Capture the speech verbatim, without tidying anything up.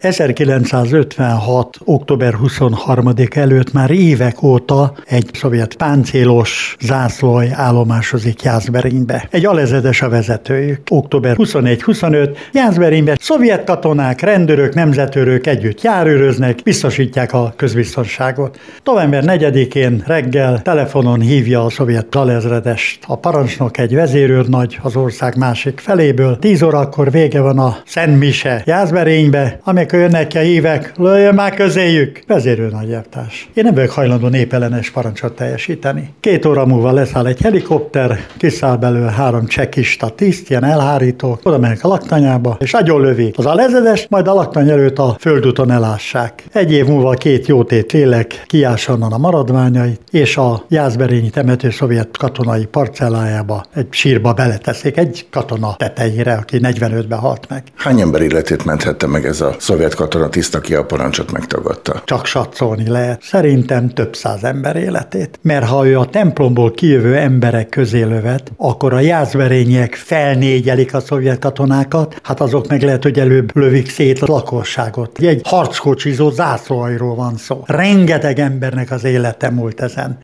ezerkilencszázötvenhat. október huszonharmadika előtt már évek óta egy szovjet páncélos zászlóalj állomásozik Jászberénybe. Egy alezredes a vezetőjük. október huszonegy-huszonöt. Jászberénybe szovjet katonák, rendőrök, nemzetőrök együtt járőröznek, biztosítják a közbiztonságot. November negyedikén reggel telefonon hívja a szovjet alezredest a parancsnok, egy vezérőrnagy az ország másik feléből. tíz órakor vége van a Szent Mise Jászberénybe, amikor jönnek ki a hívek, lőjön már közéjük. Vezérőrnagy elvtárs. Én nem vagyok hajlandó népellenes parancsot teljesíteni. Két óra múlva leszáll egy helikopter, kiszáll belőle három csekista tiszt, ilyen elhárítók, oda mennek a laktanyába, és agyon lövik az alezredest, majd a laktany előtt a földúton elássák. Egy év múlva két jótét lélek kiás onnan a maradványait, és a jászberényi temető szovjet katonai parcellájába egy sírba beleteszik egy katona tetejére, aki negyvenötben halt meg. Hány ember életét menthette meg ez a szovjet katonatiszt, aki a parancsot megtagadta? Csak satszolni lehet. Szerintem több száz ember életét. Mert ha ő a templomból kijövő emberek közé lövet, akkor a jászberényiek felnégyelik a szovjet katonákat, hát azok meg lehet, hogy előbb lövik szét a lakosságot. Egy harckocsizó zászlóaljról van szó. Rengeteg embernek az élete múlt ezen.